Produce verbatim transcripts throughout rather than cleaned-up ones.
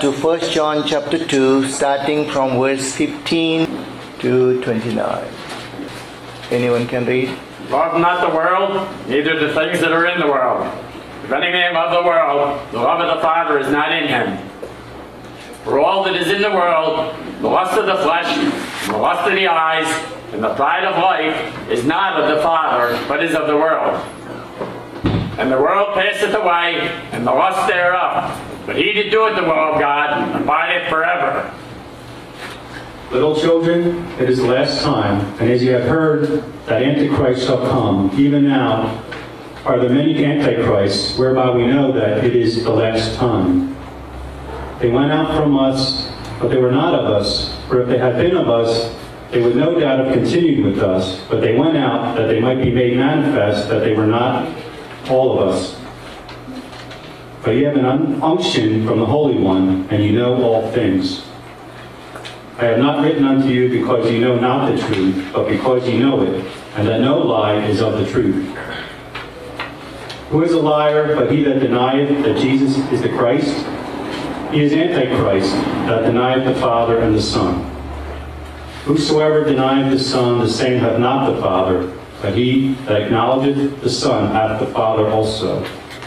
to First John chapter two, starting from verse fifteen to twenty-nine. Anyone can read? Love not the world, neither the things that are in the world. If any man love the world, the love of the Father is not in him. For all that is in the world, the lust of the flesh, and the lust of the eyes, and the pride of life, is not of the Father, but is of the world. And the world passeth away, and the lust thereof. But he that doeth the will of God abideth forever. Little children, it is the last time, and as you have heard that Antichrist shall come, even now are there many Antichrists, whereby we know that it is the last time. They went out from us, but they were not of us, for if they had been of us, they would no doubt have continued with us, but they went out that they might be made manifest that they were not all of us. But you have an unction from the Holy One, and you know all things. I have not written unto you because you know not the truth, but because you know it, and that no lie is of the truth. Who is a liar but he that denieth that Jesus is the Christ? He is Antichrist, that denieth the Father and the Son. Whosoever denieth the Son, the same hath not the Father, but he that acknowledgeth the Son hath the Father also.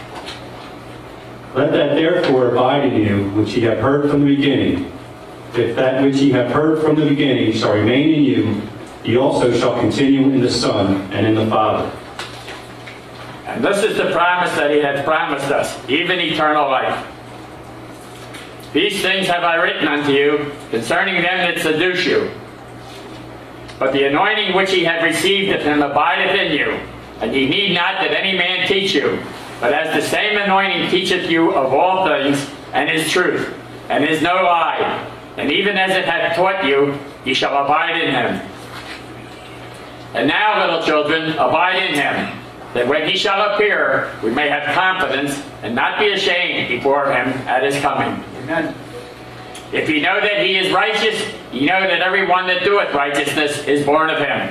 Let that therefore abide in you, which ye have heard from the beginning. If that which ye have heard from the beginning shall remain in you, ye also shall continue in the Son and in the Father. And this is the promise that he hath promised us, even eternal life. These things have I written unto you concerning them that seduce you. But the anointing which ye have received of him abideth in you, and ye need not that any man teach you, but as the same anointing teacheth you of all things, and is truth, and is no lie, and even as it hath taught you, ye shall abide in him. And now, little children, abide in him, that when he shall appear, we may have confidence, and not be ashamed before him at his coming. Amen. If ye know that he is righteous, ye know that every one that doeth righteousness is born of him.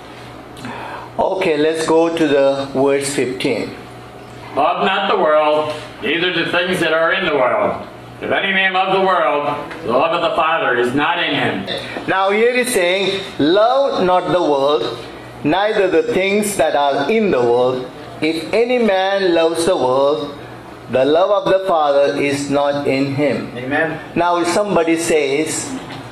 Okay, let's go to the verse fifteen. Love not the world, neither the things that are in the world. If any man love the world, the love of the Father is not in him. Now here is saying, love not the world, neither the things that are in the world. If any man loves the world, the love of the Father is not in him. Amen. Now if somebody says,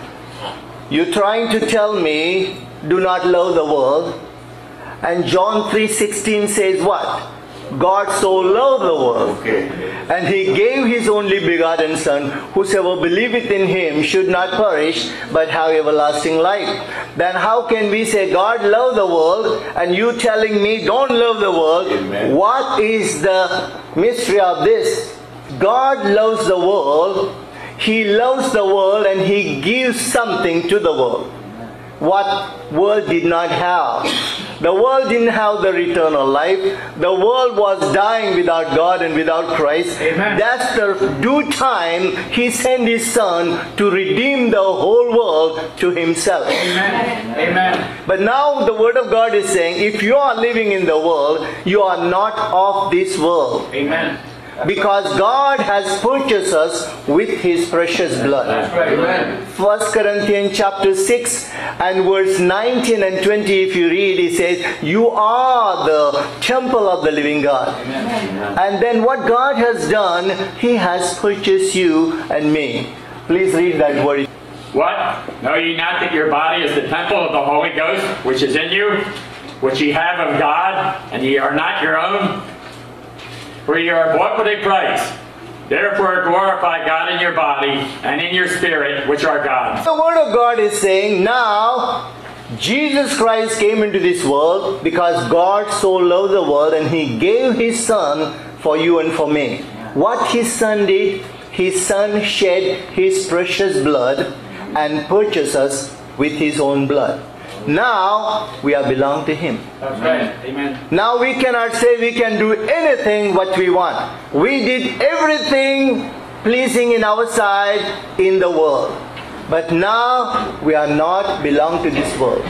you're trying to tell me, do not love the world. And John three sixteen says what? God so loved the world, Okay. and he gave his only begotten Son, whosoever believeth in him should not perish, but have everlasting life. Then how can we say God loved the world, and you telling me don't love the world? Amen. What is the mystery of this? God loves the world, he loves the world, and he gives something to the world. What world did not have? The world didn't have the eternal life. The world was dying without God and without Christ. Amen. That's the due time he sent his Son to redeem the whole world to himself. Amen. Amen. But now the word of God is saying, if you are living in the world, you are not of this world. Amen. Because God has purchased us with his precious blood. That's right. Amen. First Corinthians chapter six and verse nineteen and twenty, if you read, it says, you are the temple of the living God. Amen. And then what God has done, he has purchased you and me. Please read that word. What? Know ye not that your body is the temple of the Holy Ghost, which is in you, which ye have of God, and ye are not your own? For ye are bought with a price. Therefore glorify God in your body and in your spirit, which are God's. The word of God is saying, now Jesus Christ came into this world because God so loved the world and he gave his Son for you and for me. What his Son did, his Son shed his precious blood and purchased us with his own blood. Now we are belong to him. That's right. Amen. Now we cannot say we can do anything what we want. We did everything pleasing in our sight in the world. But now we are not belong to this world.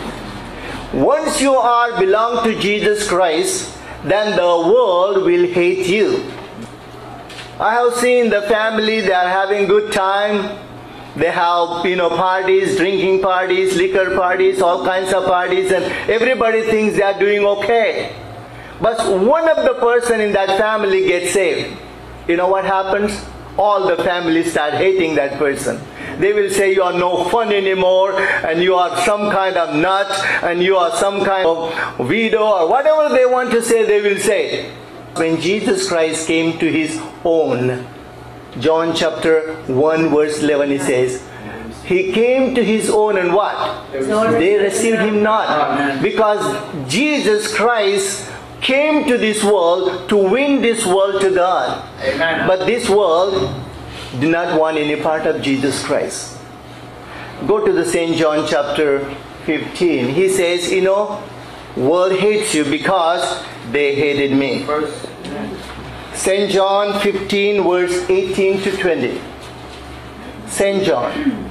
Once you are belong to Jesus Christ, then the world will hate you. I have seen the family, they are having good time. They have, you know, parties, drinking parties, liquor parties, all kinds of parties, and everybody thinks they are doing okay. But one of the person in that family gets saved. You know what happens? All the family start hating that person. They will say you are no fun anymore, and you are some kind of nut, and you are some kind of widow, or whatever they want to say, they will say. When Jesus Christ came to his own, John chapter one verse eleven, he says, he came to his own and what? They received him not. Because Jesus Christ came to this world to win this world to God. Amen. But this world did not want any part of Jesus Christ. Go to the Saint John chapter fifteen. He says, you know, world hates you because they hated me. Saint John fifteen verse eighteen to twenty. Saint John.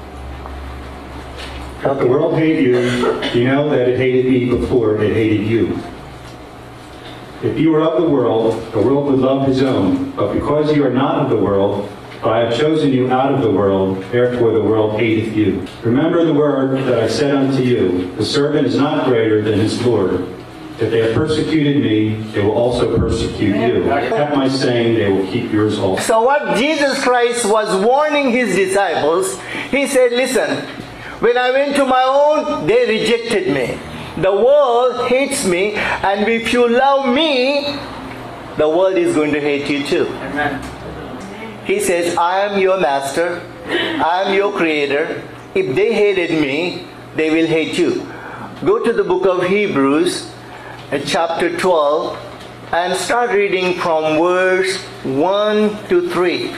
If the world hated you, you know that it hated me before it hated you. If you were of the world, the world would love his own. But because you are not of the world, but I have chosen you out of the world, therefore the world hateth you. Remember the word that I said unto you, the servant is not greater than his Lord. If they have persecuted me, they will also persecute you. At my saying, they will keep yours also. So what Jesus Christ was warning his disciples, he said, listen, when I went to my own, they rejected me. The world hates me, and if you love me, the world is going to hate you too. Amen. He says, I am your master, I am your creator. If they hated me, they will hate you. Go to the book of Hebrews, chapter twelve, and start reading from verse one to three.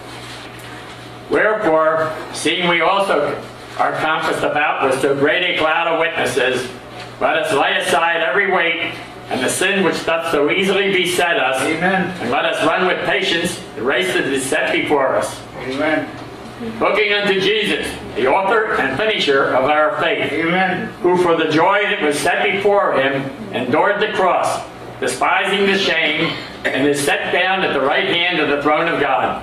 Wherefore, seeing we also are compassed about with so great a cloud of witnesses, let us lay aside every weight and the sin which doth so easily beset us. Amen. And let us run with patience the race that is set before us. Amen. Looking unto Jesus, the author and finisher of our faith. Amen. Who for the joy that was set before him endured the cross, despising the shame, and is set down at the right hand of the throne of God.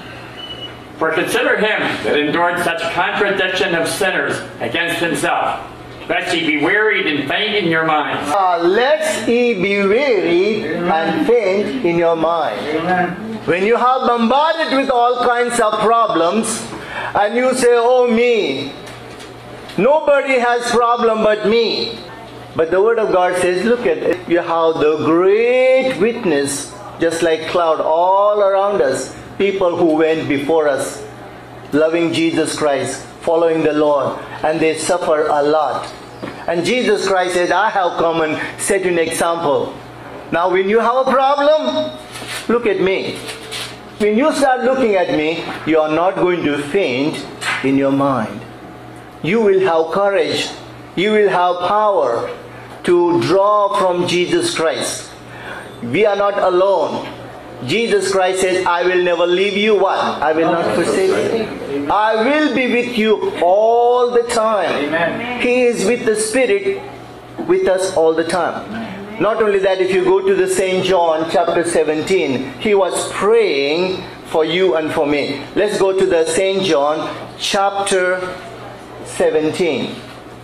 For consider him that endured such contradiction of sinners against himself, lest ye be wearied and faint in your minds. Uh, lest ye be wearied and faint in your mind. Amen. When you have bombarded with all kinds of problems, and you say, oh me, nobody has problem but me. But the word of God says, look at it, you have the great witness, just like cloud all around us. People who went before us, loving Jesus Christ, following the Lord, and they suffer a lot. And Jesus Christ said, I have come and set you an example. Now when you have a problem, look at me. When you start looking at me, you are not going to faint in your mind. You will have courage. You will have power to draw from Jesus Christ. We are not alone. Jesus Christ says, I will never leave you. What? I will not forsake you. I will be with you all the time. Amen. He is with the Spirit with us all the time. Not only that, if you go to the Saint John chapter seventeen, he was praying for you and for me. Let's go to the Saint John chapter seventeen.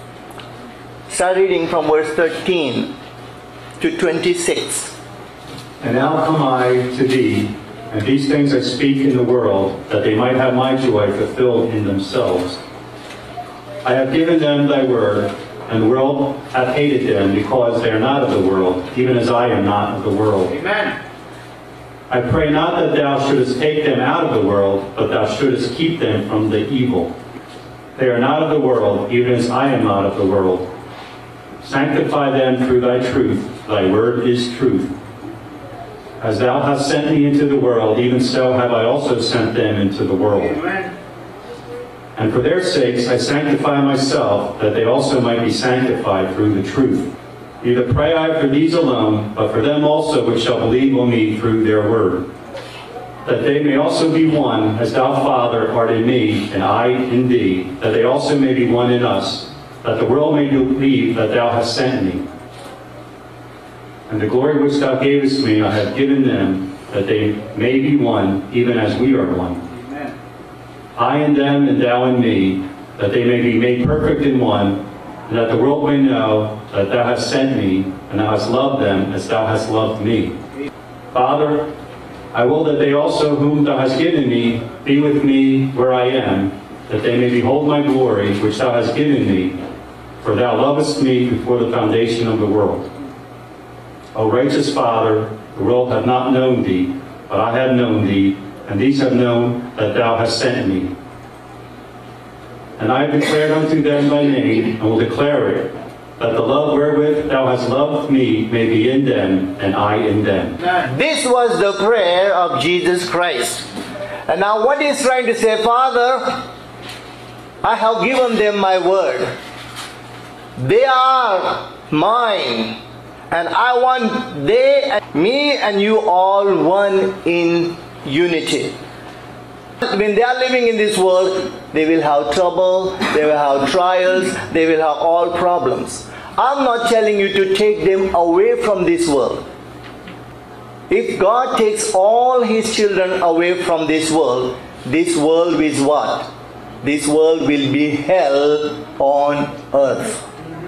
Start reading from verse thirteen to twenty-six. And now come I to thee, and these things I speak in the world, that they might have my joy fulfilled in themselves. I have given them thy word, and the world hath hated them, because they are not of the world, even as I am not of the world. Amen. I pray not that thou shouldest take them out of the world, but thou shouldest keep them from the evil. They are not of the world, even as I am not of the world. Sanctify them through thy truth. Thy word is truth. As thou hast sent me into the world, even so have I also sent them into the world. Amen. And for their sakes I sanctify myself, that they also might be sanctified through the truth. Neither pray I for these alone, but for them also which shall believe on me through their word, that they may also be one, as thou, Father, art in me, and I in thee, that they also may be one in us, that the world may believe that thou hast sent me. And the glory which thou gavest me I have given them, that they may be one, even as we are one. I in them and thou in me, that they may be made perfect in one, and that the world may know that thou hast sent me, and thou hast loved them as thou hast loved me. Father, I will that they also whom thou hast given me be with me where I am, that they may behold my glory which thou hast given me, for thou lovest me before the foundation of the world. O righteous Father, the world hath not known thee, but I have known thee, and these have known that thou hast sent me. And I have declared unto them thy name, and will declare it, that the love wherewith thou hast loved me may be in them, and I in them. This was the prayer of Jesus Christ. And now what he's trying to say, Father, I have given them my word. They are mine. And I want they, me and you all one in unity. When they are living in this world, they will have trouble, they will have trials, they will have all problems. I'm not telling you to take them away from this world. If God takes all His children away from this world, this world is what? This world will be hell on earth.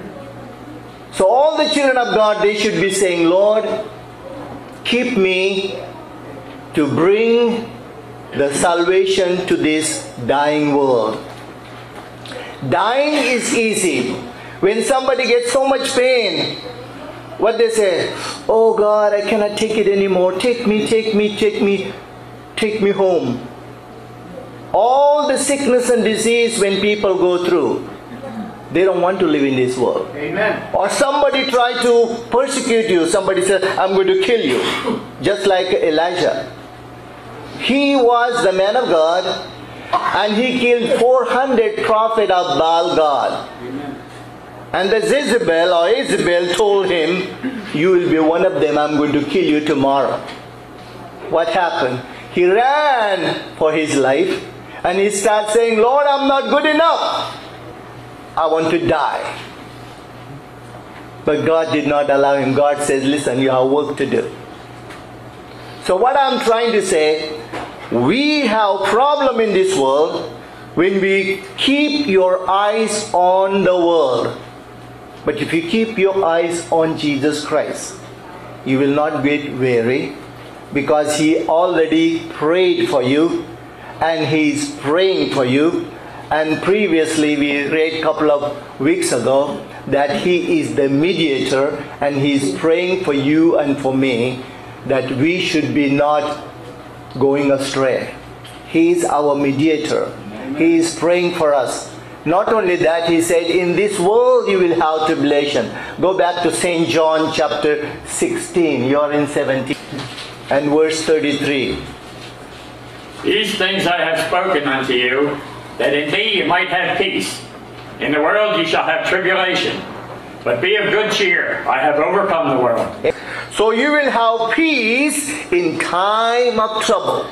So all the children of God, they should be saying, Lord, keep me to bring the salvation to this dying world. Dying is easy. When somebody gets so much pain, what they say, oh God, I cannot take it anymore. Take me, take me, take me, take me home. All the sickness and disease when people go through, they don't want to live in this world. Amen. Or somebody try to persecute you. Somebody says, I'm going to kill you. Just like Elijah. He was the man of God, and he killed four hundred prophets of Baal God. Amen. And the Jezebel or Isabel told him, you will be one of them, I'm going to kill you tomorrow. What happened? He ran for his life, and he started saying, Lord, I'm not good enough. I want to die. But God did not allow him. God says, listen, you have work to do. So what I'm trying to say, we have problem in this world when we keep your eyes on the world. But if you keep your eyes on Jesus Christ, you will not get weary, because He already prayed for you, and He is praying for you. And previously we read a couple of weeks ago that He is the mediator, and He is praying for you and for me that we should be not going astray. He is our mediator. He is praying for us. Not only that, He said, in this world you will have tribulation. Go back to Saint John chapter sixteen. You are in seventeen. And verse thirty-three. These things I have spoken unto you, that in me you might have peace. In the world you shall have tribulation. But be of good cheer. I have overcome the world. So you will have peace in time of trouble.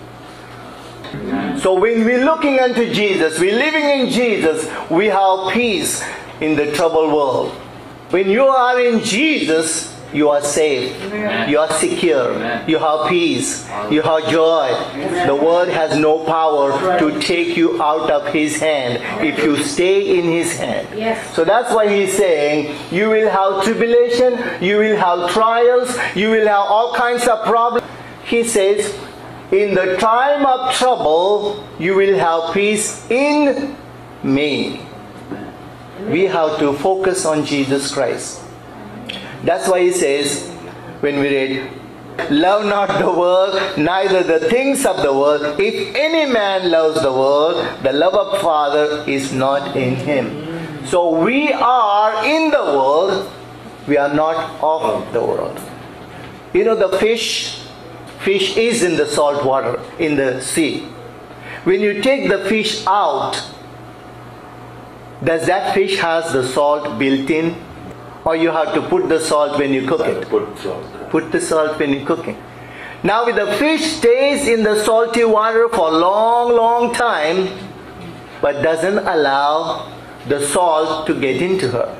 So when we're looking unto Jesus, we're living in Jesus, we have peace in the troubled world. When you are in Jesus, you are safe. Amen. You are secure. Amen. You have peace. You have joy. Amen. The world has no power to take you out of His hand if you stay in His hand. Yes. So that's why He's saying, you will have tribulation, you will have trials, you will have all kinds of problems. He says, in the time of trouble, you will have peace in me. We have to focus on Jesus Christ. That's why He says, when we read, love not the world, neither the things of the world. If any man loves the world, the love of Father is not in him. So we are in the world, we are not of the world. You know, the fish, fish is in the salt water, in the sea. When you take the fish out, does that fish has the salt built in? Or you have to put the salt when you cook it? Put salt. Put the salt when you cook it. Now if the fish stays in the salty water for a long, long time, but doesn't allow the salt to get into her.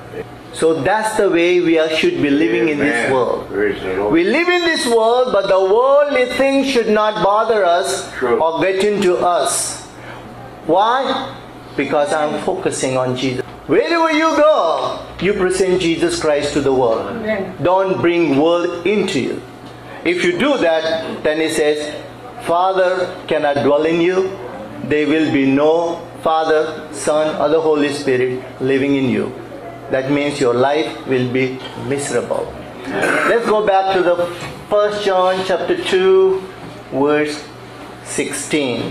So that's the way we are, should be living in this Amen. world. Praise the Lord. We live in this world, but the worldly things should not bother us True. or get into us. Why? Because I'm focusing on Jesus. Wherever you go, you present Jesus Christ to the world. Don't bring world into you. If you do that, then he says, Father cannot dwell in you. There will be no Father, Son, or the Holy Spirit living in you. That means your life will be miserable. Let's go back to the First John chapter two, verse sixteen.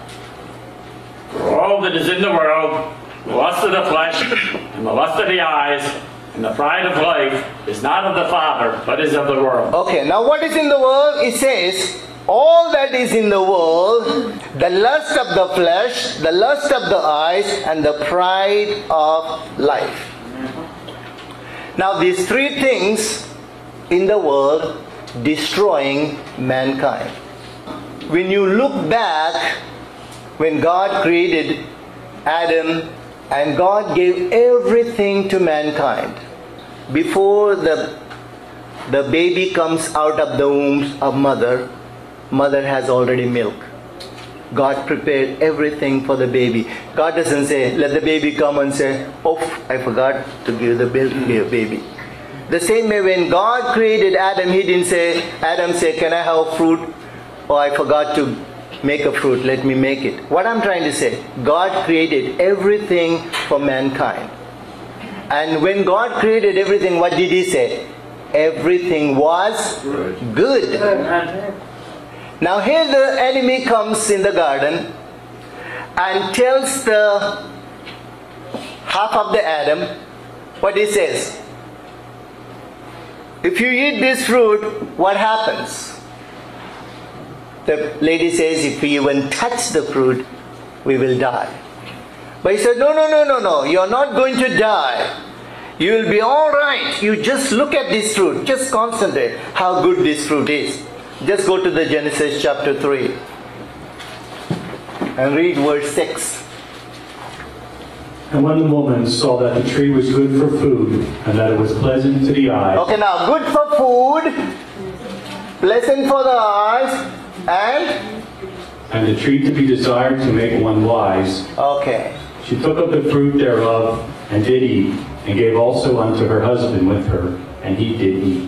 For all that is in the world, the lust of the flesh, and the lust of the eyes, and the pride of life, is not of the Father, but is of the world. Okay, now what is in the world? It says, all that is in the world, the lust of the flesh, the lust of the eyes, and the pride of life. Now these three things in the world destroying mankind. When you look back, when God created Adam and God gave everything to mankind, before the, the baby comes out of the womb of mother, mother has already milk. God prepared everything for the baby. God doesn't say, let the baby come and say, oh, I forgot to give the baby. The same way when God created Adam, he didn't say, Adam say, can I have fruit? Oh, I forgot to make a fruit, let me make it. What I'm trying to say, God created everything for mankind. And when God created everything, what did he say? Everything was good. Now here the enemy comes in the garden and tells the half of the Adam what he says. If you eat this fruit, what happens? The lady says, if we even touch the fruit, we will die. But he said, no, no, no, no, no, you're not going to die. You will be all right. You just look at this fruit. Just concentrate how good this fruit is. Just go to the Genesis chapter three and read verse six. And when the woman saw that the tree was good for food, and that it was pleasant to the eyes, Okay, now good for food, pleasant for the eyes, and and the tree to be desired to make one wise, okay. she took of the fruit thereof, and did eat, and gave also unto her husband with her, and he did eat.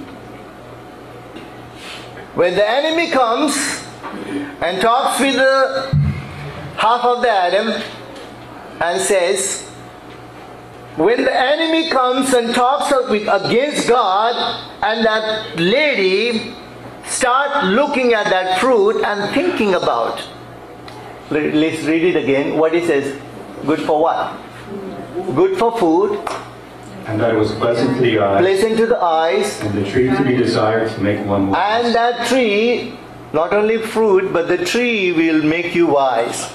When the enemy comes and talks with the half of the Adam and says, when the enemy comes and talks against God, and that lady start looking at that fruit and thinking about, let's read it again, what he says, good for what? Good for food, And that it was pleasant to the eyes, pleasant to the eyes, and the tree to be desired to make one wise. and that tree, not only fruit, but the tree will make you wise.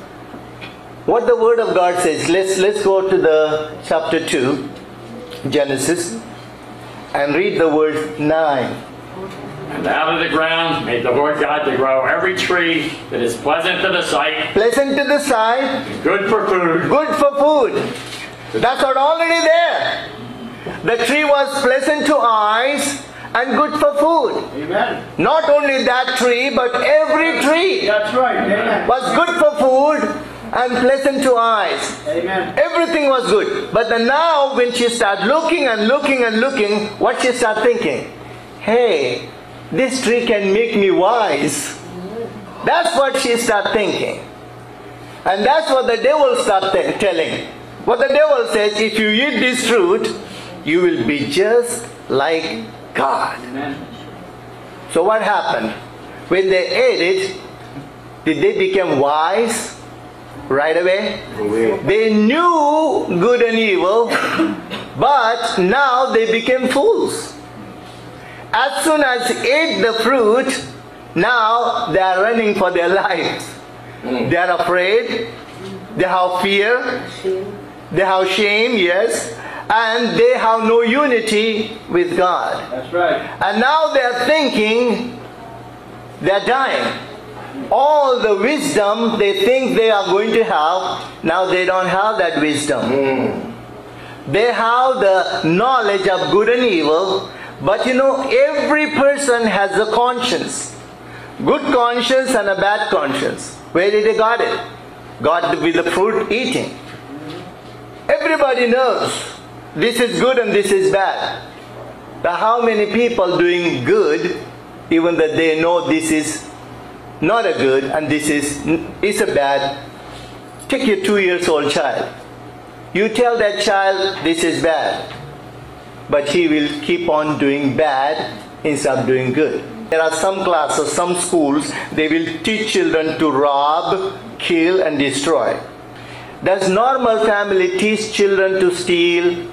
What the word of God says, let's let's go to the chapter two, Genesis, and read the verse nine. And out of the ground made the Lord God to grow every tree that is pleasant to the sight, Pleasant to the sight, good for food, good for food. That's what already there. The tree was pleasant to eyes and good for food. Amen. Not only that tree, but every tree That's right. Amen. was good for food and pleasant to eyes. Amen. Everything was good. But then now when she started looking and looking and looking, what she started thinking? Hey, this tree can make me wise. That's what she started thinking. And that's what the devil started telling. What the devil says, if you eat this fruit, you will be just like God. Amen. So what happened? When they ate it, did they become wise right away? They knew good and evil, but now they became fools. As soon as they ate the fruit, now they are running for their lives. They are afraid, they have fear, they have shame, yes, and they have no unity with God. That's right. And now they are thinking they are dying. All the wisdom they think they are going to have, now they don't have that wisdom. They have the knowledge of good and evil. But you know, every person has a conscience. Good conscience and a bad conscience. Where did they got it? Got with the fruit eating. Everybody knows this is good and this is bad. But how many people doing good even that they know this is not a good and this is, is a bad? Take your two years old child. You tell that child this is bad, but he will keep on doing bad instead of doing good. There are some classes, some schools, they will teach children to rob, kill and destroy. Does normal family teach children to steal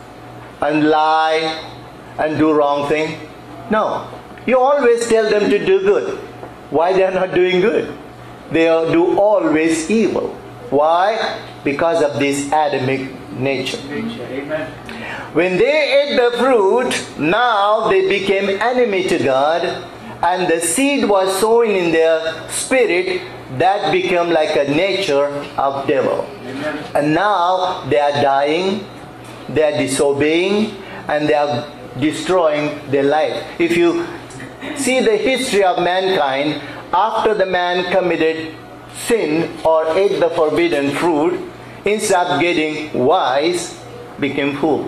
and lie and do wrong thing? No. You always tell them to do good. Why they are not doing good? They do always evil. Why? Because of this Adamic nature. Amen. When they ate the fruit, now they became enemy to God, and the seed was sown in their spirit that became like a nature of devil. Amen. And now they are dying, they are disobeying, and they are destroying their life. If you see the history of mankind, after the man committed sin or ate the forbidden fruit, instead of getting wise, became fool.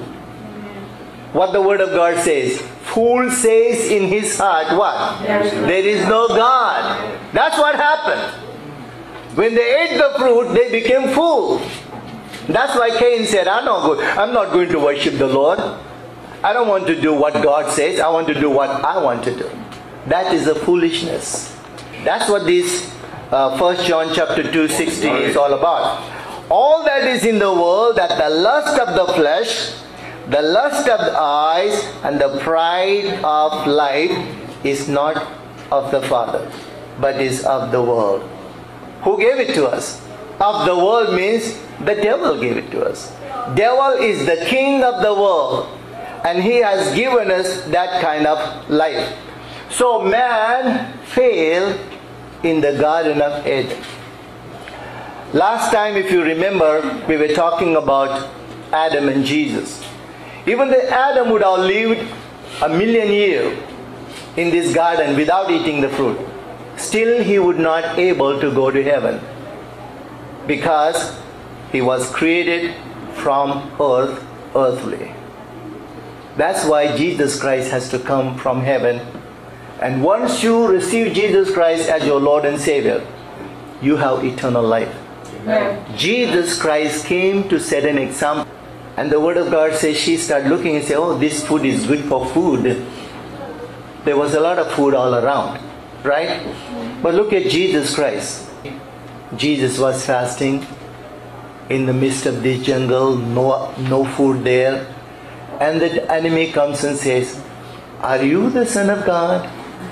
What the word of God says, fool says in his heart, what? There is no God. That's what happened. When they ate the fruit, they became fools. That's why Cain said, I'm not, go- I'm not going to worship the Lord. I don't want to do what God says. I want to do what I want to do. That is a foolishness. That's what this uh, First John chapter two sixteen is all about. All that is in the world, that the lust of the flesh, the lust of the eyes, and the pride of life is not of the Father, but is of the world. Who gave it to us? Of the world means the devil gave it to us. Devil is the king of the world, and he has given us that kind of life. So man failed in the Garden of Eden. Last time, if you remember, we were talking about Adam and Jesus. Even though Adam would have lived a million years in this garden without eating the fruit, still he would not able to go to heaven, because he was created from earth, earthly. That's why Jesus Christ has to come from heaven. And once you receive Jesus Christ as your Lord and Savior, you have eternal life. Amen. Jesus Christ came to set an example. And the Word of God says she started looking and said, oh, this food is good for food. There was a lot of food all around, right? But look at Jesus Christ. Jesus was fasting in the midst of this jungle, no, no food there. And the enemy comes and says, are you the Son of God?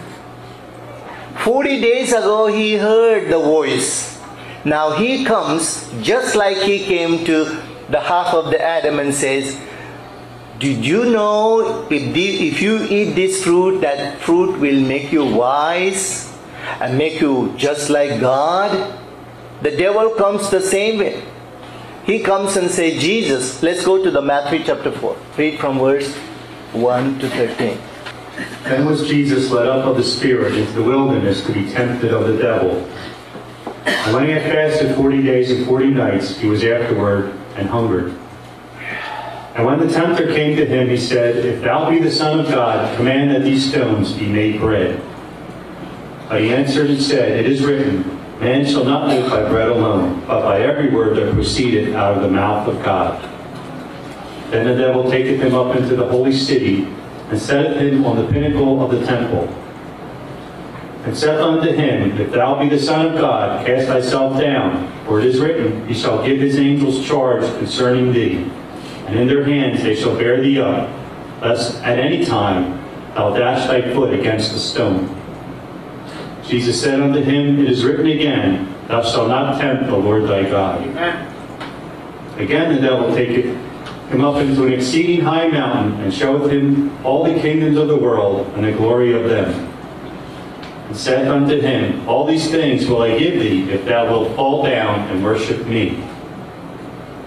Forty days ago he heard the voice. Now he comes just like he came to the half of the Adam and says, did you know if, the, if you eat this fruit, that fruit will make you wise and make you just like God? The devil comes the same way. He comes and says, Jesus, let's go to the Matthew chapter four. Read from verse one to thirteen. Then was Jesus led up of the Spirit into the wilderness to be tempted of the devil. And when he had fasted forty days and forty nights, he was afterward and hungered. And when the tempter came to him, he said, if thou be the Son of God, command that these stones be made bread. But he answered and said, it is written, man shall not live by bread alone, but by every word that proceedeth out of the mouth of God. Then the devil taketh him up into the holy city, and setteth him on the pinnacle of the temple, and saith unto him, if thou be the Son of God, cast thyself down, for it is written, he shall give his angels charge concerning thee, and in their hands they shall bear thee up, lest at any time thou dash thy foot against a stone. Jesus said unto him, it is written again, thou shalt not tempt the Lord thy God. Amen. Again the devil taketh him up into an exceeding high mountain, and showeth him all the kingdoms of the world, and the glory of them. And saith unto him, all these things will I give thee, if thou wilt fall down and worship me.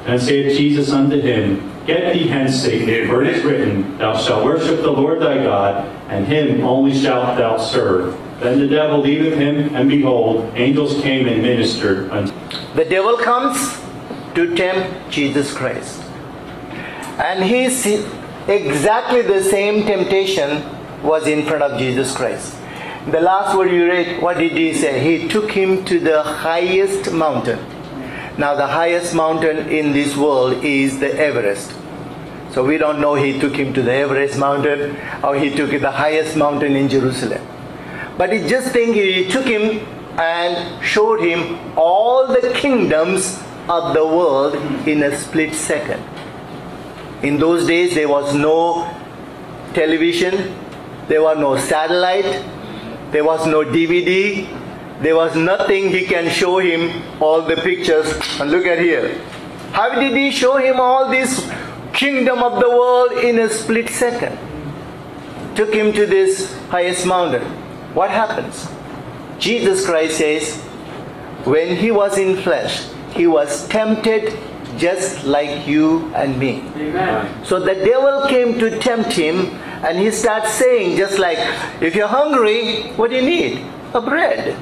And saith Jesus unto him, Get thee hence, Satan, for it is written, Thou shalt worship the Lord thy God, and him only shalt thou serve. Then the devil leaveth him, and behold, angels came and ministered unto him. The devil comes to tempt Jesus Christ. And he see exactly the same temptation was in front of Jesus Christ. The last word you read, what did he say? He took him to the highest mountain. Now the highest mountain in this world is the Everest. So we don't know he took him to the Everest mountain or he took the highest mountain in Jerusalem. But he just think he took him and showed him all the kingdoms of the world in a split second. In those days there was no television, there was no satellite, there was no D V D, there was nothing he can show him all the pictures. And look at here. How did he show him all this kingdom of the world in a split second? Took him to this highest mountain. What happens? Jesus Christ says, when he was in flesh, he was tempted just like you and me. Amen. So the devil came to tempt him, and he starts saying, just like, if you're hungry, what do you need? A bread.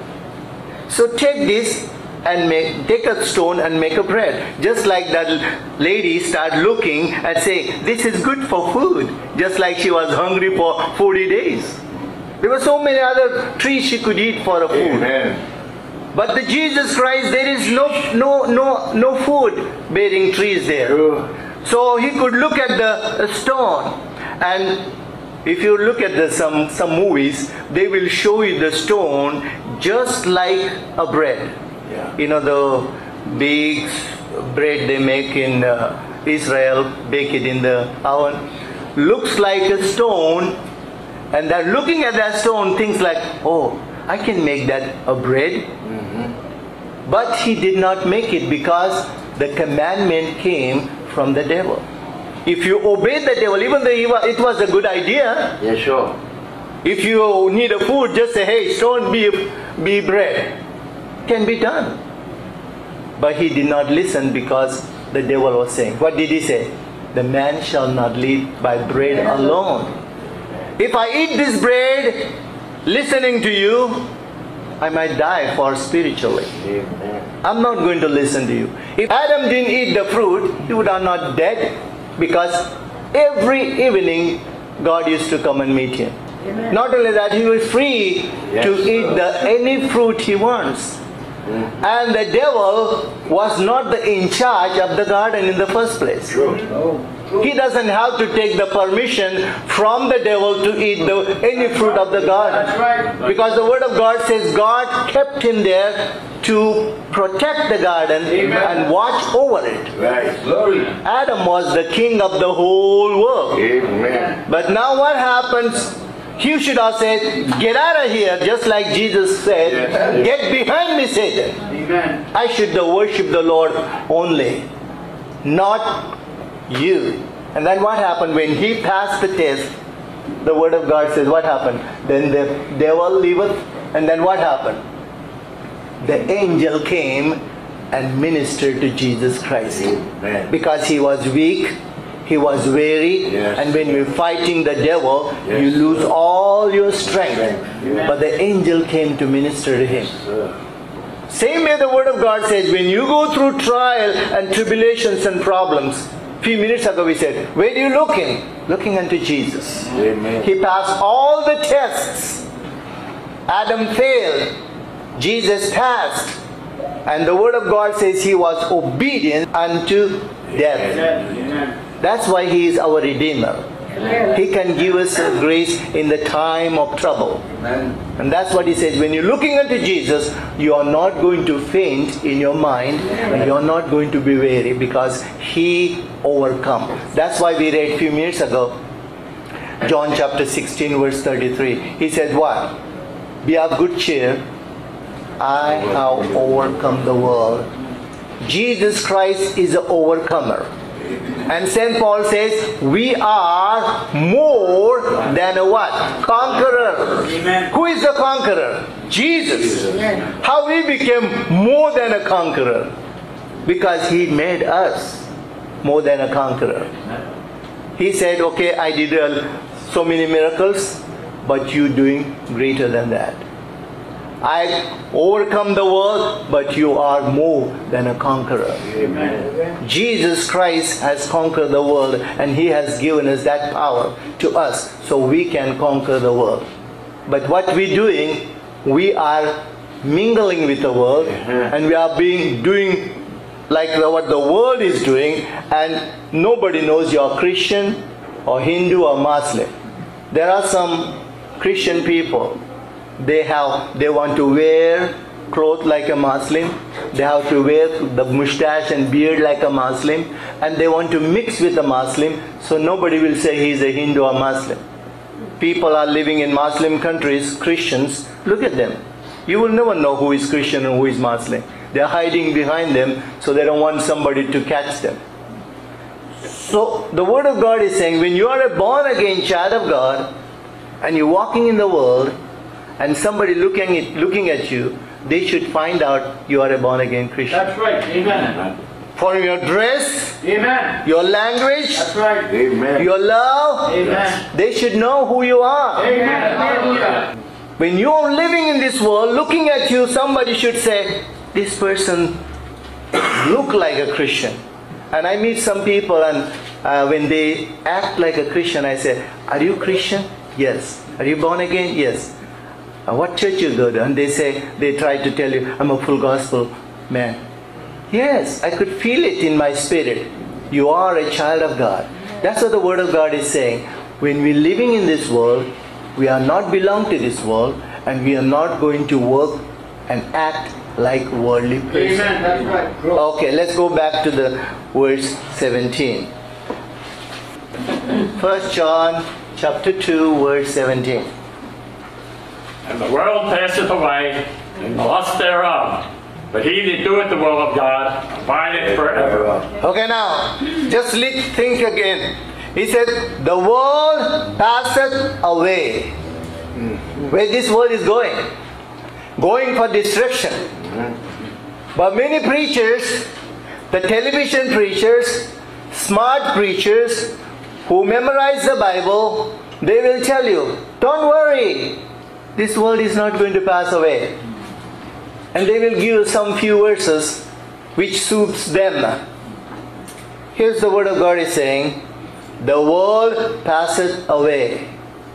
So take this and make, take a stone and make a bread. Just like that lady started looking and saying, this is good for food. Just like she was hungry for forty days. There were so many other trees she could eat for a food. Amen. But the Jesus Christ, there is no no no no food bearing trees there. So he could look at the, the stone, and if you look at the, some some movies, they will show you the stone just like a bread. Yeah. You know the big bread they make in uh, Israel, bake it in the oven, looks like a stone, and they're looking at that stone, thinks like, oh, I can make that a bread. Mm-hmm. But he did not make it because the commandment came from the devil. If you obey the devil, even though it was a good idea, Yeah, sure. if you need a food, just say, hey, stone be, be bread. Can be done. But he did not listen because the devil was saying, what did he say? The man shall not live by bread alone. If I eat this bread, listening to you, I might die for spiritually. Amen. I'm not going to listen to you. If Adam didn't eat the fruit, he would have not dead, because every evening God used to come and meet him. Amen. Not only that, he was free Yes, to sir. eat the any fruit he wants. Mm. And the devil was not the in charge of the garden in the first place. True. He doesn't have to take the permission from the devil to eat the, any fruit of the garden. That's right. Because the word of God says God kept him there to protect the garden Amen. and watch over it. Right. Glory. Adam was the king of the whole world. Amen. But now what happens? He should have said, get out of here, just like Jesus said, Yes. get behind me, Satan. Amen. I should worship the Lord only, not you. And then what happened? When he passed the test, the word of God says, what happened? Then the devil leaveth, and then what happened? The angel came and ministered to Jesus Christ. Amen. Because he was weak, he was weary, Yes. and when you're fighting the devil, Yes. you lose all your strength. Amen. But the angel came to minister to him. Sir. Same way the word of God says, when you go through trial and tribulations and problems, a few minutes ago we said, where are you looking? Looking unto Jesus. Amen. He passed all the tests. Adam failed. Jesus passed. And the word of God says he was obedient unto death. Amen. That's why he is our Redeemer. He can give us grace in the time of trouble. Amen. And that's what he says, when you're looking unto Jesus, you are not going to faint in your mind, and you're not going to be weary, because he overcome. That's why we read a few minutes ago, John chapter sixteen verse thirty-three. He said what? Be of good cheer, I have overcome the world. Jesus Christ is an overcomer. And Saint Paul says, we are more than a what? Conqueror. Amen. Who is the conqueror? Jesus. Jesus. How we became more than a conqueror? Because He made us more than a conqueror. He said, okay, I did uh, so many miracles, but you doing greater than that. I overcome the world, but you are more than a conqueror. Amen. Jesus Christ has conquered the world, and He has given us that power to us so we can conquer the world. But what we're doing, we are mingling with the world, and we are being doing like the, what the world is doing, and nobody knows you're Christian or Hindu or Muslim. There are some Christian people. They have, they want to wear clothes like a Muslim. They have to wear the mustache and beard like a Muslim, and they want to mix with a Muslim, so nobody will say he's a Hindu or Muslim. People are living in Muslim countries, Christians. Look at them. You will never know who is Christian and who is Muslim. They are hiding behind them, so they don't want somebody to catch them. So the Word of God is saying, when you are a born again child of God and you're walking in the world, and somebody looking at, looking at you, they should find out you are a born again Christian. That's right. Amen. For your dress, Amen. your language, That's right. Amen. your love, Amen. they should know who you are. Amen. Hallelujah. When you are living in this world, looking at you, somebody should say, this person look like a Christian. And I meet some people, and uh, when they act like a Christian, I say, are you Christian? Yes. Are you born again? Yes. Uh, what church you go to? And they say, they try to tell you, I'm a full gospel man. Yes, I could feel it in my spirit. You are a child of God. That's what the Word of God is saying. When we're living in this world, we are not belong to this world, and we are not going to work and act like worldly person. Amen. That's right. Okay, let's go back to the verse seventeen. First John chapter two, verse seventeen. And the world passeth away, and the lust thereof. But he that doeth the will of God abideth forever. Okay, now, just let think again. He said, the world passeth away. Where this world is going? Going for destruction. But many preachers, the television preachers, smart preachers, who memorize the Bible, they will tell you, don't worry, this world is not going to pass away. And they will give some few verses which suits them. Here's the Word of God is saying, the world passeth away.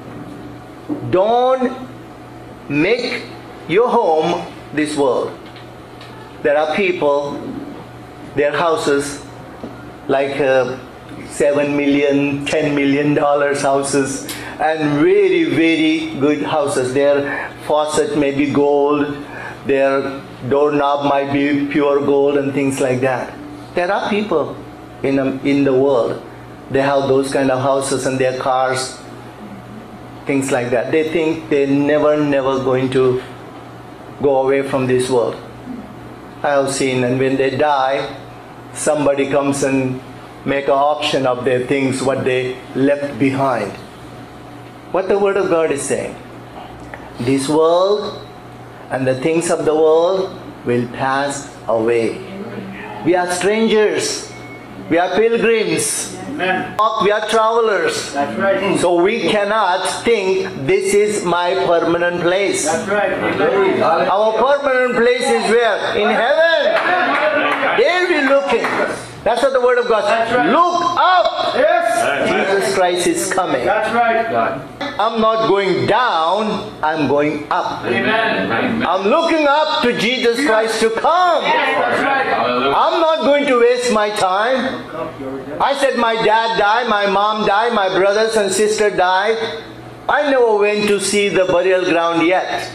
Don't make your home this world. There are people, their houses, like uh, seven million, ten million dollars houses, and very, very good houses. Their faucet may be gold, their doorknob might be pure gold, and things like that. There are people in, um, in the world, they have those kind of houses and their cars, things like that. They think they're never, never going to go away from this world. I have seen, and when they die, somebody comes and make an auction of their things, what they left behind. What the Word of God is saying, this world and the things of the world will pass away. We are strangers. We are pilgrims. Amen. We are travelers. That's right. So we cannot think this is my permanent place. That's right. Amen. Our permanent place is where? In heaven. There we looking. That's what the Word of God says. That's right. Look up. Yes. Jesus Christ is coming. That's right. I'm not going down, I'm going up. Amen. I'm looking up to Jesus Christ to come. That's right. I'm not going to waste my time. I said my dad died, my mom died, my brothers and sister died. I never went to see the burial ground yet.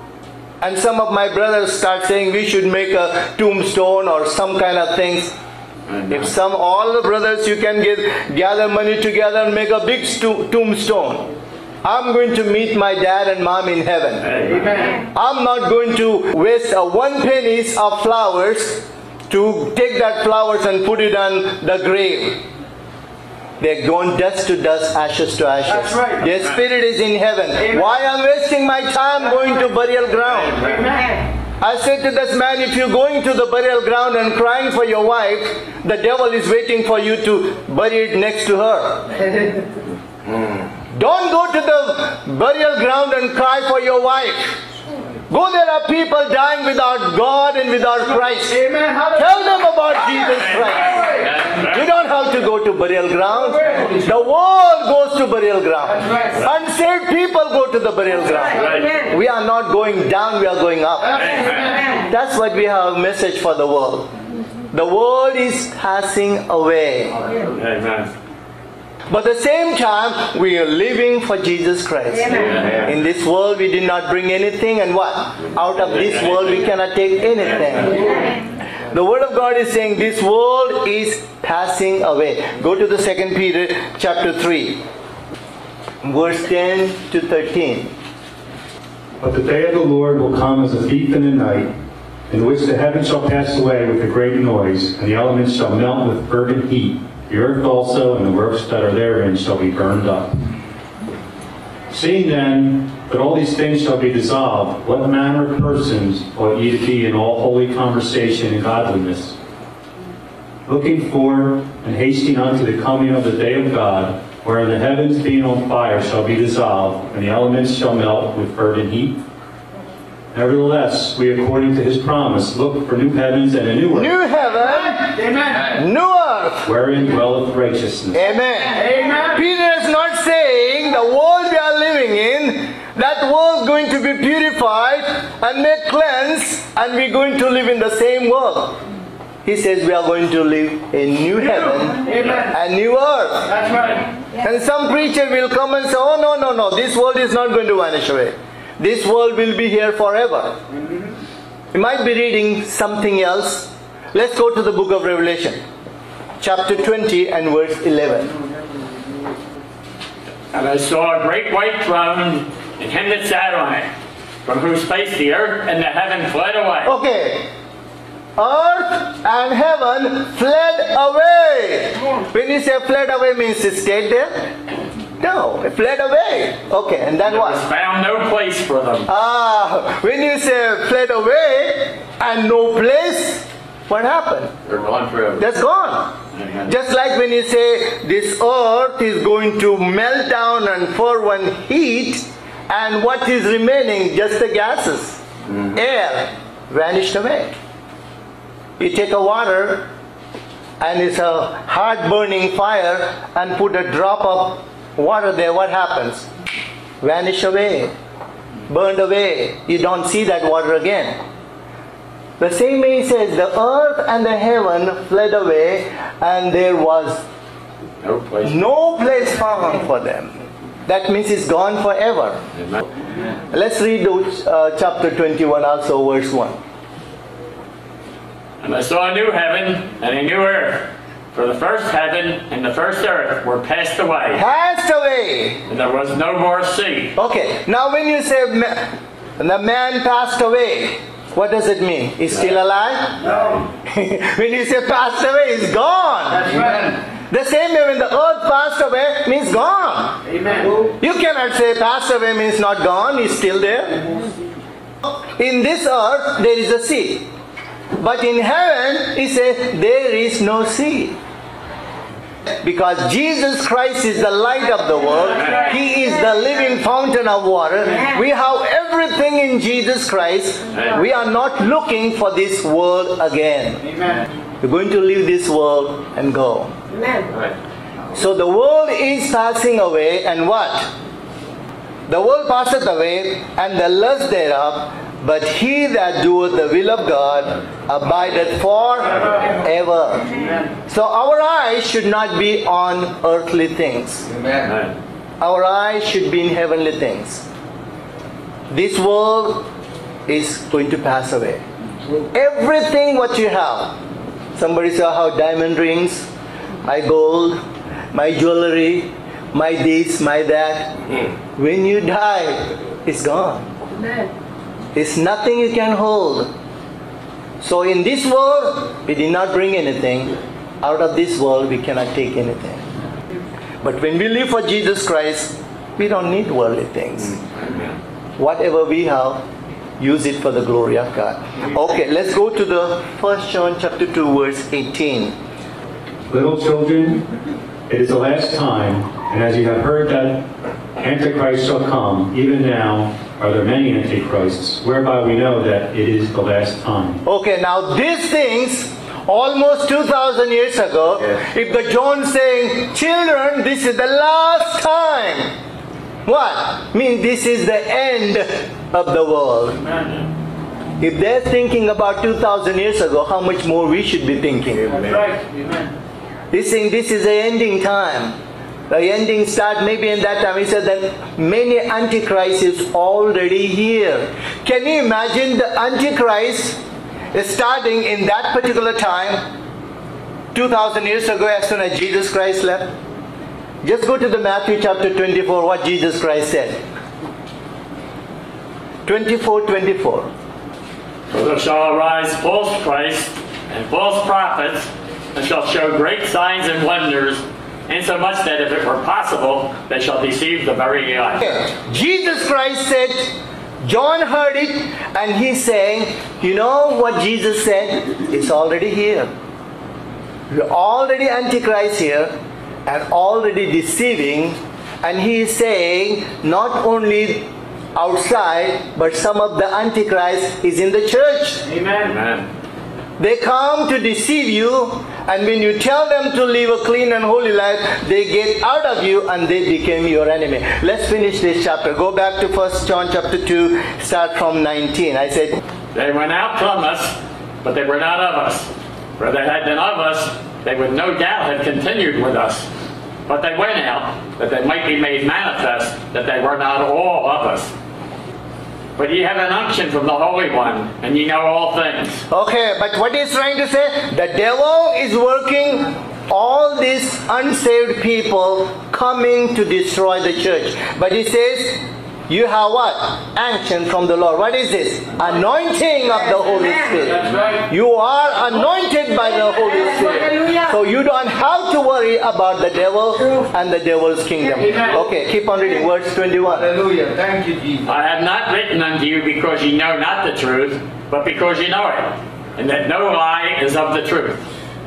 And some of my brothers start saying we should make a tombstone or some kind of things. If some, all the brothers, you can get, gather money together and make a big sto- tombstone. I'm going to meet my dad and mom in heaven. Amen. I'm not going to waste a one pennies of flowers to take that flowers and put it on the grave. They're going dust to dust, ashes to ashes. That's right. Their spirit is in heaven. Amen. Why I'm wasting my time going to burial ground? Amen. I said to this man, if you're going to the burial ground and crying for your wife, the devil is waiting for you to bury it next to her. Don't go to the burial ground and cry for your wife. Go, there are people dying without God and without Christ. Amen. Tell them about Jesus Christ. You don't have to go to burial ground. The world goes to burial ground. Unsaved people go to the burial ground. We are not going down, we are going up. That's what we have a message for the world. The world is passing away. Amen. But at the same time, we are living for Jesus Christ. Amen. In this world, we did not bring anything, and what? Out of this world, we cannot take anything. The Word of God is saying this world is passing away. Go to the Second Peter chapter three, verse ten to thirteen. But the day of the Lord will come as a thief in the night, in which the heavens shall pass away with a great noise, and the elements shall melt with fervent heat. The earth also and the works that are therein shall be burned up. Seeing then that all these things shall be dissolved, what manner of persons ought ye to be in all holy conversation and godliness, looking for and hasting unto the coming of the day of God, wherein the heavens being on fire shall be dissolved, and the elements shall melt with fervent heat? Nevertheless, we, according to his promise, look for new heavens and a new earth, New heaven, Amen. new earth. wherein dwelleth righteousness. Amen. Amen. Peter is not saying the world we are living in, that world is going to be purified and made cleansed, and we're going to live in the same world. He says we are going to live in new heaven Amen. and new earth. That's right. And some preacher will come and say, oh no, no, no, this world is not going to vanish away. This world will be here forever. You might be reading something else. Let's go to the book of Revelation, chapter twenty and verse eleven. And I saw a great white throne, and him that sat on it, from whose face the earth and the heaven fled away. Okay. Earth and heaven fled away. When you say fled away, means it stayed there? No, it fled away. Okay, and then There was what? found no place for them. Ah, when you say fled away and no place, what happened? They're gone forever. That's gone. Amen. Just like when you say this earth is going to melt down and for one heat, and what is remaining? Just the gases, air, vanished away. You take a water and it's a hard burning fire and put a drop of water there, what happens? Vanish away, burned away. You don't see that water again. The same way he says, the earth and the heaven fled away, and there was No place. no place found for them. That means it's gone forever. Amen. Let's read uh, chapter twenty-one, also verse one. And I saw a new heaven and a new earth. For the first heaven and the first earth were passed away, Passed away. and there was no more sea. Okay, now when you say ma- the man passed away, what does it mean? He's still alive? No. When you say passed away, he's gone. That's right. The same way when the earth passed away, means gone. Amen. You cannot say passed away means not gone, he's still there. In this earth, there is a sea. But in heaven, he says, there is no sea. Because Jesus Christ is the light of the world. He is the living fountain of water. We have everything in Jesus Christ. We are not looking for this world again. Amen. We're going to leave this world and go. Right. So the world is passing away, and what? The world passeth away, and the lust thereof, but he that doeth the will of God abideth forever. So our eyes should not be on earthly things. Amen. Our eyes should be in heavenly things. This world is going to pass away. Everything what you have. Somebody saw how diamond rings, my gold, my jewelry, my this, my that. When you die, it's gone. It's nothing you can hold. So in this world, we did not bring anything. Out of this world, we cannot take anything. But when we live for Jesus Christ, we don't need worldly things. Whatever we have, use it for the glory of God. Okay, let's go to the First John chapter two, verse eighteen. Little children, it is the last time, and as you have heard that Antichrist shall come, even now are there many Antichrists, whereby we know that it is the last time. Okay, now these things, almost two thousand years ago, Yes. if the John saying, children, this is the last time. What? Mean this is the end of the world. If they're thinking about two thousand years ago, how much more we should be thinking? That's right. Amen. He's saying this is the ending time. The ending start maybe in that time. He said that many Antichrist is already here. Can you imagine the Antichrist is starting in that particular time, two thousand years ago, as soon as Jesus Christ left? Just go to the Matthew chapter twenty-four, what Jesus Christ said. twenty-four twenty-four. For there shall arise false Christs and false prophets, and shall show great signs and wonders, insomuch that if it were possible, they shall deceive the very elect. Okay. Jesus Christ said, John heard it, and he's saying, you know what Jesus said? It's already here. We're already Antichrist here, and already deceiving, and he is saying, not only outside, but some of the Antichrist is in the church. Amen. Amen. They come to deceive you, and when you tell them to live a clean and holy life, they get out of you and they become your enemy. Let's finish this chapter. Go back to First John chapter two, start from nineteen. I said, They went out from us, but they were not of us. For if they had been of us, they would no doubt have continued with us. But they went out, that they might be made manifest that they were not all of us. But ye have an unction from the Holy One, and ye know all things. okay, but what he's trying to say? The devil is working all these unsaved people coming to destroy the church. But he says, you have what? Action from the Lord. What is this? Anointing of the Holy Spirit. That's right. You are anointed by the Holy Spirit. So you don't have to worry about the devil and the devil's kingdom. Okay, keep on reading. Verse twenty-one. Hallelujah. Thank you, Jesus. I have not written unto you because ye know not the truth, but because ye know it, and that no lie is of the truth.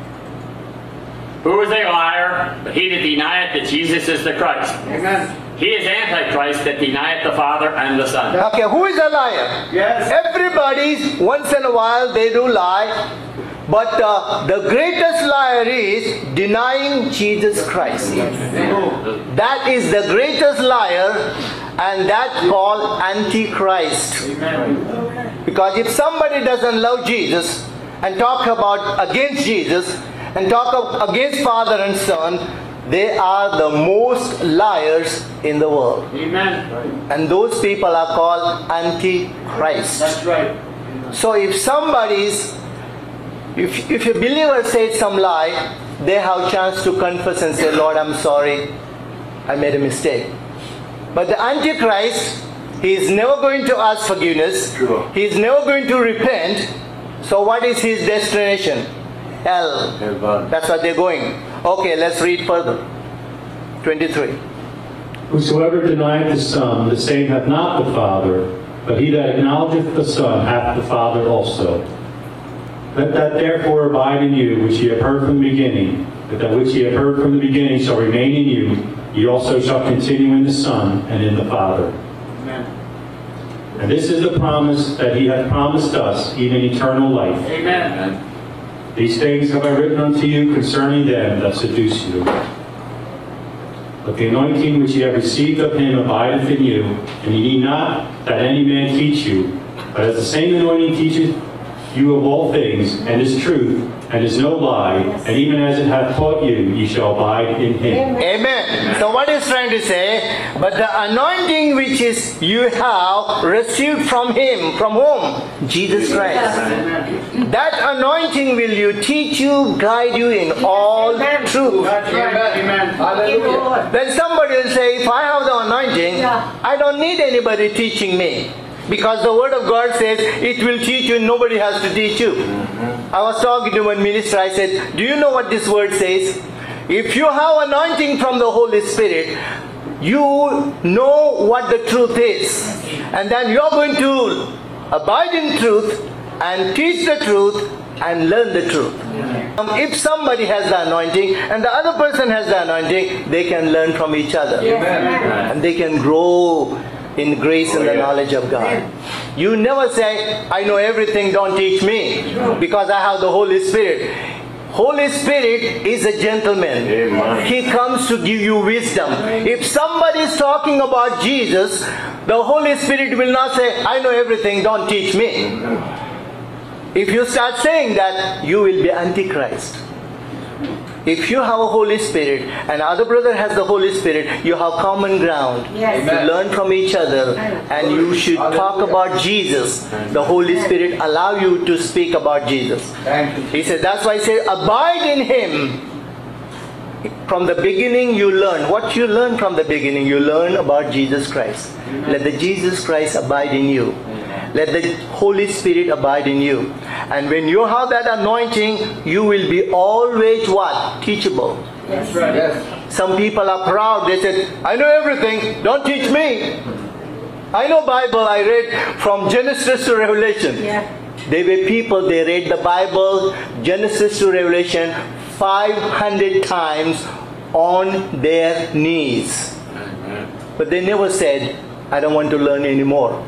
Who is a liar, but he that denieth that Jesus is the Christ? Amen. He is Antichrist that denieth the Father and the Son. Okay, who is a liar? Yes. Everybody, once in a while, they do lie. But uh, the greatest liar is denying Jesus Christ. That is the greatest liar, and that's called Antichrist. Amen. Because if somebody doesn't love Jesus and talk about against Jesus and talk of, against Father and Son, they are the most liars in the world. Amen. And those people are called Antichrist. That's right. So if somebody's, if, if a believer says some lie, they have chance to confess and say, Lord, I'm sorry, I made a mistake. But the Antichrist, he is never going to ask forgiveness. Sure. He is never going to repent. So what is his destination? Hell. Heaven. That's what they're going. Okay, let's read further. twenty-three. Whosoever denieth the Son, the same hath not the Father, but he that acknowledgeth the Son hath the Father also. Let that therefore abide in you, which ye have heard from the beginning, that that which ye have heard from the beginning shall remain in you, ye also shall continue in the Son and in the Father. Amen. And this is the promise that he hath promised us, even eternal life. Amen. These things have I written unto you concerning them that seduce you. But the anointing which ye have received of him abideth in you, and ye need not that any man teach you. But as the same anointing teacheth you of all things, and is truth, and is no lie, and even as it hath taught you, ye shall abide in him. Amen. So what is trying to say? But the anointing which is you have received from him, from whom? Jesus Christ. That anointing will you teach you, guide you in all truth. That's right. Amen. Hallelujah. Then somebody will say, if I have the anointing, I don't need anybody teaching me. Because the word of God says, it will teach you, nobody has to teach you. Mm-hmm. I was talking to one minister, I said, do you know what this word says? If you have anointing from the Holy Spirit, you know what the truth is. And then you're going to abide in truth, and teach the truth, and learn the truth. Um, if somebody has the anointing and the other person has the anointing, they can learn from each other. Amen. And they can grow in grace and the knowledge of God. You never say, I know everything, don't teach me, because I have the Holy Spirit. Holy Spirit is a gentleman. Amen. He comes to give you wisdom. If somebody is talking about Jesus, the Holy Spirit will not say, I know everything, don't teach me. If you start saying that, you will be Antichrist. If you have a Holy Spirit and other brother has the Holy Spirit, you have common ground. Yes. You learn from each other, and you should talk about Jesus. The Holy Spirit allow you to speak about Jesus. Thank you. He said, that's why he said, abide in Him. From the beginning you learn. What you learn from the beginning? You learn about Jesus Christ. Let the Jesus Christ abide in you. Let the Holy Spirit abide in you. And when you have that anointing, you will be always what? Teachable. Yes. Yes. Some people are proud. They said, I know everything. Don't teach me. I know Bible. I read from Genesis to Revelation. Yeah. They were people, they read the Bible, Genesis to Revelation, five hundred times on their knees. But they never said, I don't want to learn anymore.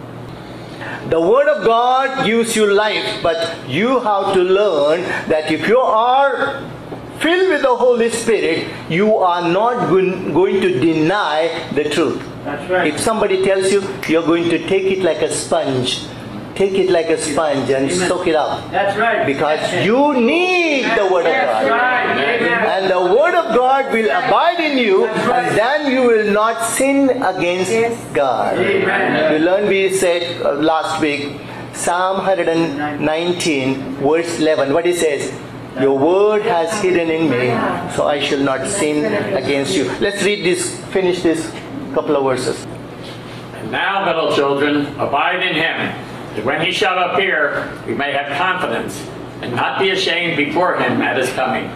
The Word of God gives you life, but you have to learn that if you are filled with the Holy Spirit, you are not going to deny the truth. That's right. If somebody tells you, you're going to take it like a sponge. Take it like a sponge and Amen. soak it up. That's right. Because That's it. you need the Word of That's God. right. Amen. And the Word of God will abide in you, and then you will not sin against Yes. God. Amen. We learned, we said uh, last week, Psalm one nineteen, verse eleven, what it says, your word has hidden in me, so I shall not sin against you. Let's read this, finish this couple of verses. And now, little children, abide in Him, that when He shall appear, we may have confidence, and not be ashamed before Him at His coming.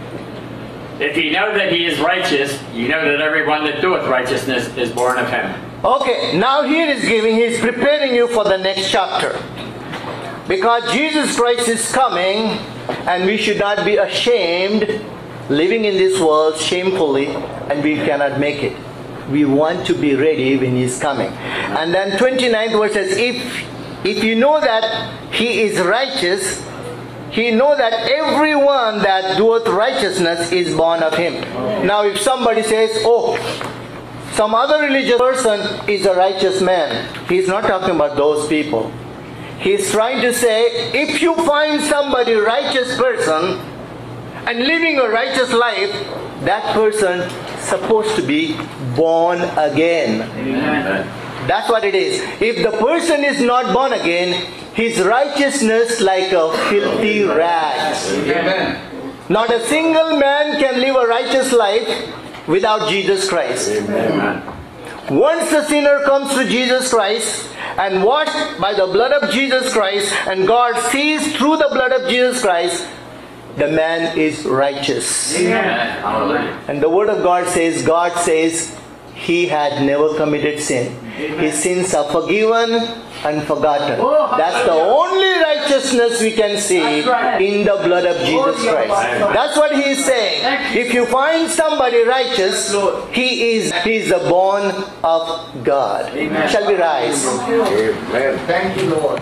If ye know that He is righteous, ye know that everyone that doeth righteousness is born of Him. Okay, now here is giving, he is preparing you for the next chapter. Because Jesus Christ is coming, and we should not be ashamed living in this world shamefully, and we cannot make it. We want to be ready when He is coming. And then twenty-ninth verse says, if, if you know that He is righteous, He know that everyone that doeth righteousness is born of Him. Now if somebody says, oh, some other religious person is a righteous man, he's not talking about those people. He's trying to say, if you find somebody righteous person and living a righteous life, that person supposed to be born again. Amen. That's what it is. If the person is not born again, his righteousness like a filthy rags. Amen. Not a single man can live a righteous life without Jesus Christ. Amen. Once the sinner comes to Jesus Christ and washed by the blood of Jesus Christ, and God sees through the blood of Jesus Christ, the man is righteous. Amen. Hallelujah. And the Word of God says, God says, He had never committed sin. His sins are forgiven and forgotten. That's the only righteousness we can see in the blood of Jesus Christ. That's what He is saying. If you find somebody righteous, he is he is the born of God. Shall we rise? Amen. Thank you, Lord.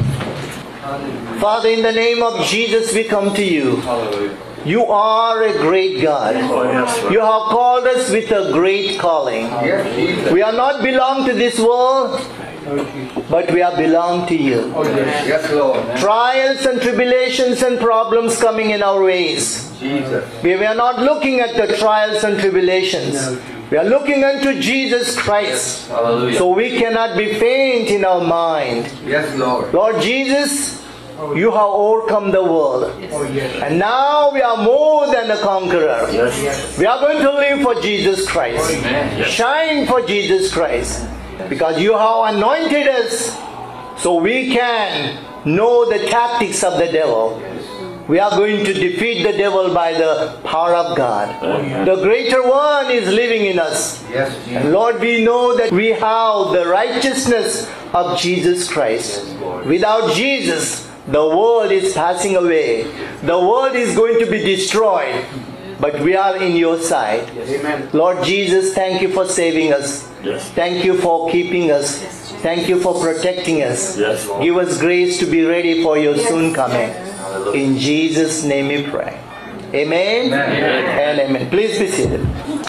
Father, in the name of Jesus, we come to you. Hallelujah. You are a great God. Oh, yes, Lord. You have called us with a great calling. Yes, Jesus. We are not belong to this world, but we are belong to you. Oh, yes. Yes, Lord. Trials and tribulations and problems coming in our ways. Jesus. We we are not looking at the trials and tribulations. We are looking unto Jesus Christ. Hallelujah. So we cannot be faint in our mind. Yes, Lord. Lord Jesus, you have overcome the world. Oh, yes. And now we are more than a conqueror. Yes. We are going to live for Jesus Christ. Amen. Yes. Shine for Jesus Christ. Because you have anointed us so we can know the tactics of the devil. We are going to defeat the devil by the power of God. The greater one is living in us. Yes, And Jesus. Lord, we know that we have the righteousness of Jesus Christ. Without Jesus, the world is passing away. The world is going to be destroyed. But we are in your side. Amen. Lord Jesus, thank you for saving us. Yes. Thank you for keeping us. Thank you for protecting us. Yes, Lord. Give us grace to be ready for your soon coming. In Jesus' name we pray. Amen, Amen. and amen. Please be seated.